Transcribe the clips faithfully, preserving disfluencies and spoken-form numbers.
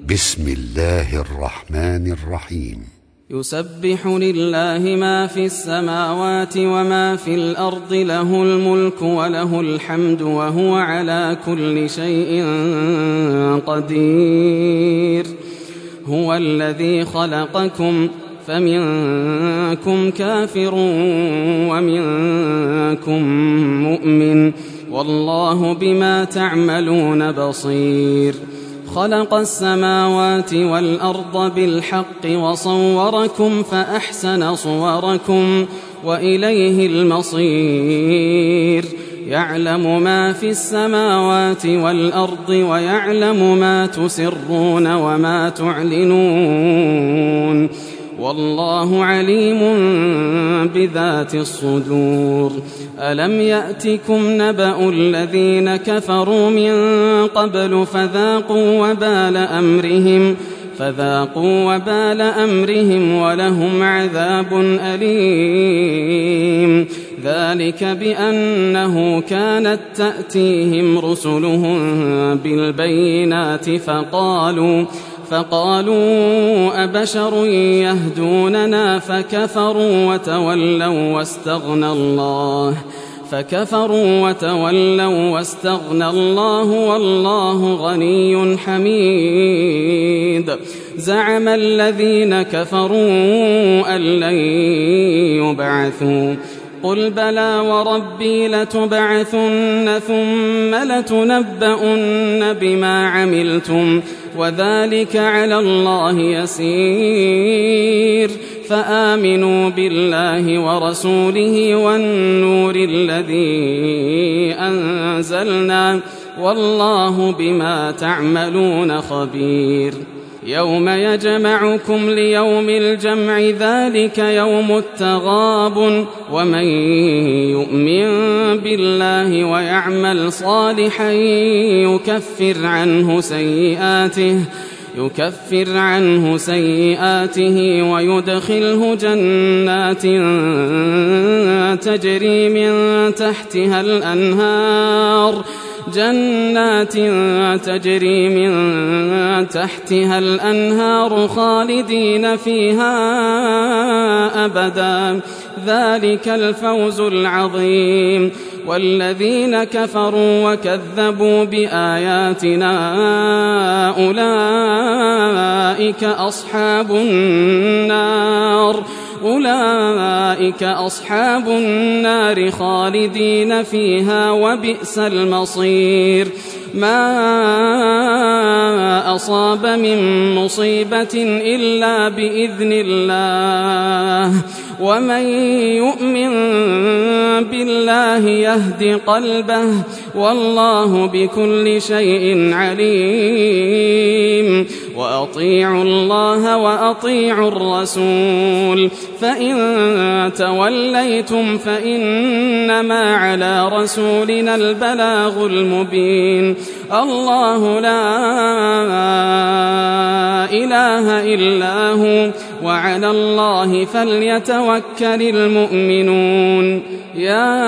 بسم الله الرحمن الرحيم. يسبح لله ما في السماوات وما في الأرض، له الملك وله الحمد وهو على كل شيء قدير. هو الذي خلقكم فمنكم كافر ومنكم مؤمن، والله بما تعملون بصير. خلق السماوات والأرض بالحق وصوركم فأحسن صوركم وإليه المصير. يعلم ما في السماوات والأرض ويعلم ما تسرون وما تعلنون، والله عليم بذات الصدور. ألم يأتكم نبأ الذين كفروا من قبل فذاقوا وبال أمرهم فذاقوا وبال أمرهم ولهم عذاب أليم. ذلك بأنه كانت تأتيهم رسلهم بالبينات فقالوا فقالوا أبشر يهدوننا فكفروا وتولوا واستغنى الله فكفروا وتولوا واستغنى الله والله غني حميد. زعم الذين كفروا أن لن يبعثوا، قل بلى وربي لتبعثن ثم لتنبؤن بما عملتم وذلك على الله يسير. فآمنوا بالله ورسوله والنور الذي أنزلنا، والله بما تعملون خبير. يوم يجمعكم ليوم الجمع ذلك يوم التغابن، ومن يؤمن بالله ويعمل صالحا يكفر عنه سيئاته يكفر عنه سيئاته ويدخله جنات تجري من تحتها الأنهار جنات تجري من تحتها الأنهار خالدين فيها أبدا، ذلك الفوز العظيم. والذين كفروا وكذبوا بآياتنا أولئك أصحاب النار أولئك أصحاب النار خالدين فيها وبئس المصير. ما أصاب من مصيبة إلا بإذن الله، ومن يؤمن بالله يهد قلبه، والله بكل شيء عليم. وأطيعوا الله وأطيعوا الرسول، فإن توليتم فإنما على رسولنا البلاغ المبين. الله لا إله إلا هو، وعلى الله فليتوكل المؤمنون. يا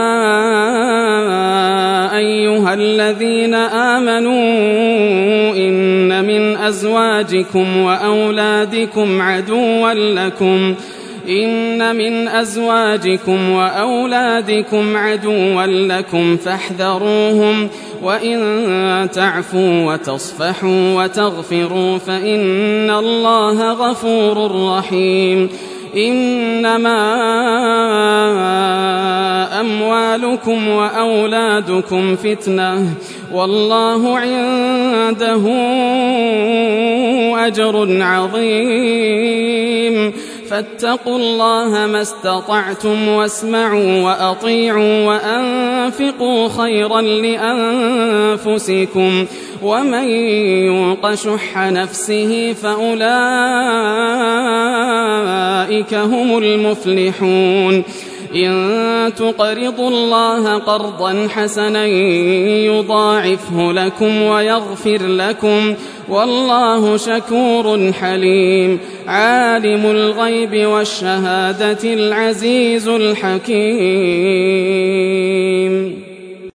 أيها الذين آمنوا إن من أزواجكم وأولادكم عدوا لكم إن من أزواجكم وأولادكم عدوا لكم فاحذروهم، وإن تعفوا وتصفحوا وتغفروا فإن الله غفور رحيم. إنما أموالكم وأولادكم فتنة، والله عنده أجر عظيم. فاتقوا الله ما استطعتم واسمعوا وأطيعوا وأنفقوا خيرا لأنفسكم، ومن يوق شح نفسه فأولئك هم المفلحون. إن تقرضوا الله قرضا حسنا يضاعفه لكم ويغفر لكم، والله شكور حليم. عالم الغيب والشهادة العزيز الحكيم.